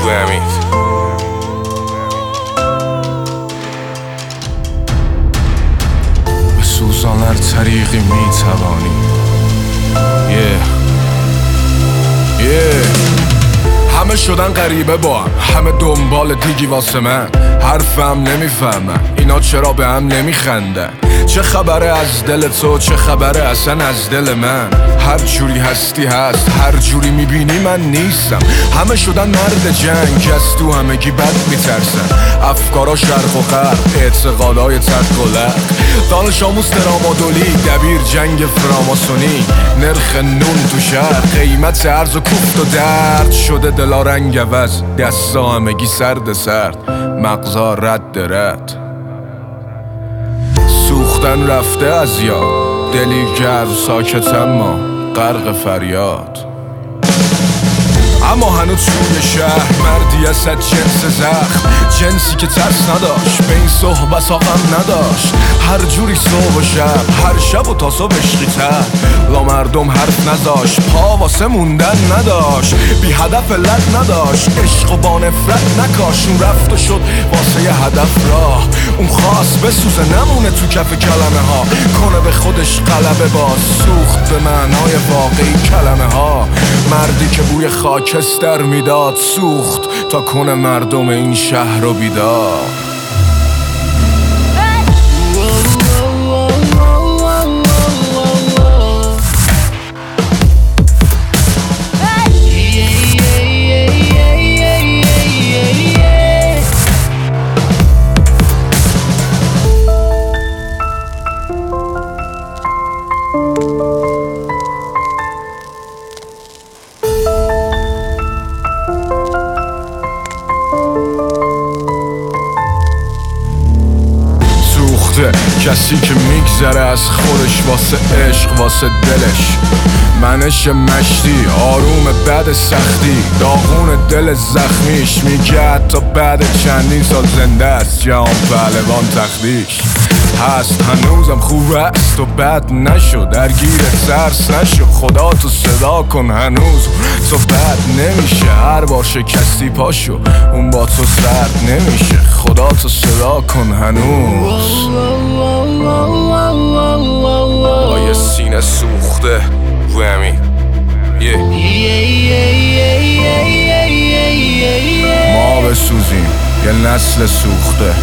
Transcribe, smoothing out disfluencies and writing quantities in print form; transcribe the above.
همین به سوزان هر طریقی میتوانی همه شدن غریبه با همه دنبال دیگی واسه من حرفم نمیفهمن اینا چرا به هم نمیخندن چه خبره از دل تو چه خبره اصلا از دل من هر جوری هستی هست هر جوری میبینی من نیستم همه شدن مرد جنگ از تو همگی بد میترسن افکارا شرق و غرب اعتقادای ترک و لق دانش آموز ترامادولی دبیر جنگ فراماسونی نرخ نون تو شهر قیمت ارز و کوفت و درد شده دلا رنگ عوض دستا همگی سرد مغزا رد سوختن رفته از یاد دلی گرم ساکت اما غرق فریاد اما هنوز توی شهر مردی از جنس زخم جنسی که ترس نداشت به این صحبت ها غم نداشت هر جوری صبح و شب هر شب و تا صبح عشقی‌تر لا مردم حرف نذاشت پا واسه موندن نداشت بی هدف علت نداشت عشق و با نفرت نکاش اون رفت و شد واسه یه هدف راه اون خواست بسوزه نمونه تو کف کلمه ها کنه به خودش غلبه باز سوخت به معنای واقعی کلمه ها مردی که بوی خاکستر میداد سوخت تا کنه مردم این شهر رو بیدار کسی که میگذره از خودش واسه عشق واسه دلش منش مشتی آروم بعد سختی داغون دل زخمیش میگه حتی بعد چندین سال زنده است جهان پهلوان تختیش هست هنوزم خوب است و بد نشو درگیر ترس نشو خدا تو صدا کن هنوز تو بد نمیشه هر بار شکستی پاشو اون با تو سرد نمیشه خدا تو صدا کن هنوز با یه سینه سوخته رو همین ما بسوزیم یه نسل سوخته